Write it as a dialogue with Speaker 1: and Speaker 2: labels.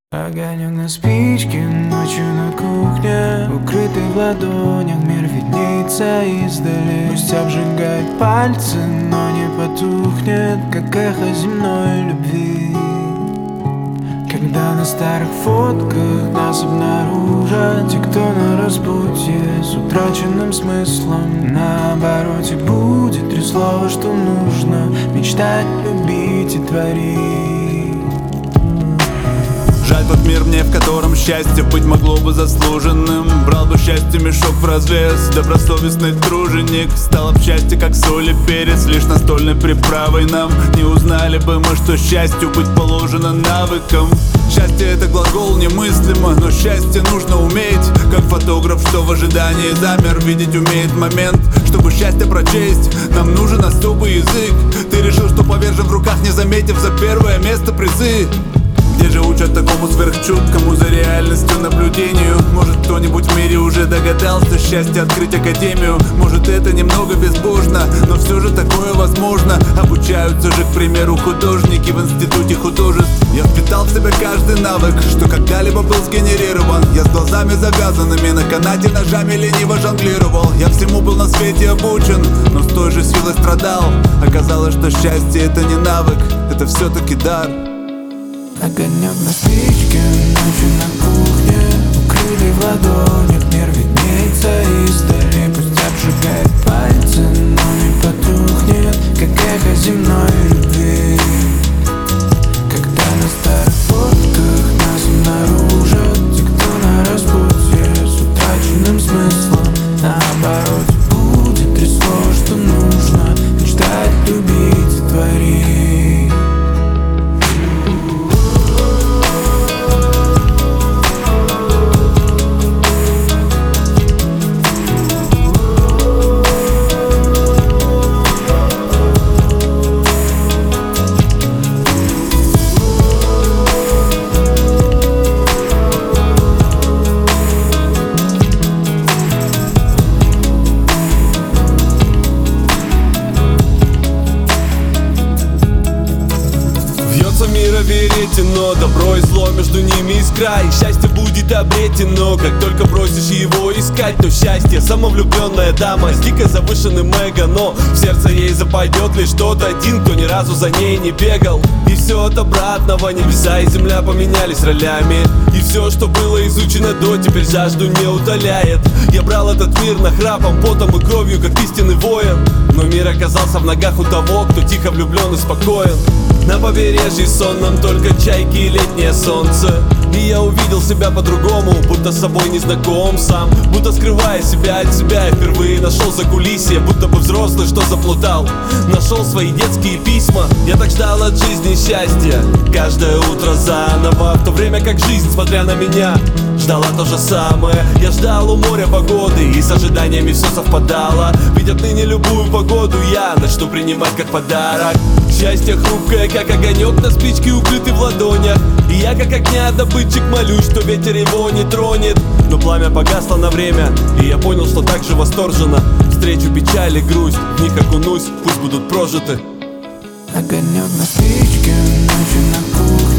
Speaker 1: Огонек на спичке, ночью на кухне, укрытый в ладонях, мир виднеется издали. Пусть обжигает пальцы, но не потухнет, как эхо земной любви. Когда на старых фотках нас обнаружат те, кто на распутье с утраченным смыслом, на обороте будет три слова, что нужно: мечтать, любить и творить.
Speaker 2: Жаль тот мир мне, в котором счастье быть могло бы заслуженным. Брал бы счастье мешок в развес, добросовестный труженик. Стало б счастье, как соль и перец, лишь настольной приправой нам. Не узнали бы мы, что счастью быть положено навыком. Счастье — это глагол немыслимо, но счастье нужно уметь. Как фотограф, что в ожидании замер, видеть умеет момент. Чтобы счастье прочесть, нам нужен особый язык. Ты решил, что повержен в руках, не заметив за первое место призы. Где же учат такому сверхчуткому за реальностью наблюдению? Может, кто-нибудь в мире уже догадался счастье открыть академию? Может, это немного безбожно, но все же такое возможно. Обучаются же, к примеру, художники в институте художеств. Я впитал в себя каждый навык, что когда-либо был сгенерирован. Я с глазами завязанными на канате ножами лениво жонглировал. Я всему был на свете обучен, но с той же силой страдал. Оказалось, что счастье — это не навык, это все-таки дар.
Speaker 1: Огонек на спичке, ночью на кухне, укрытый в ладонях, мир виднеется издали. Пусть обжигает пальцы, но не потухнет, как эхо земной любви. Когда на старых фотках нас обнаружат те, кто на распутье с утраченным смыслом, на обороте будет три слова, что нужно: мечтать, любить и творить.
Speaker 3: Мира веретено, добро и зло, между ними искра. И счастье будет обретено, как только бросишь его искать. То счастье — самовлюбленная дама с дико завышенным эго, но в сердце ей западет лишь тот один, кто ни разу за ней не бегал. И все от обратного, небеса и земля поменялись ролями. И все, что было изучено до, теперь жажду не утоляет. Я брал этот мир нахрапом, потом и кровью, как истинный воин. Но мир оказался в ногах у того, кто тихо влюблен и спокоен. На побережье сонном только чайки и летнее солнце. И я увидел себя по-другому, будто с собой не знаком сам. Будто скрывая себя от себя, я впервые нашел закулисье. Будто бы взрослый, что заплутал, нашел свои детские письма. Я так ждал от жизни счастья, каждое утро заново. В то время как жизнь, смотря на меня, ждала то же самое. Я ждал у моря погоды, и с ожиданиями все совпадало. Ведь отныне любую погоду я начну принимать как подарок. Счастье хрупкое, как огонек на спичке, укрытый в ладонях. И я, как огня добытчик, молюсь, что ветер его не тронет. Но пламя погасло на время, и я понял, что так же восторженно встречу печаль и грусть, в них окунусь, пусть будут прожиты.
Speaker 1: Огонек на спичке, ночью на кухне,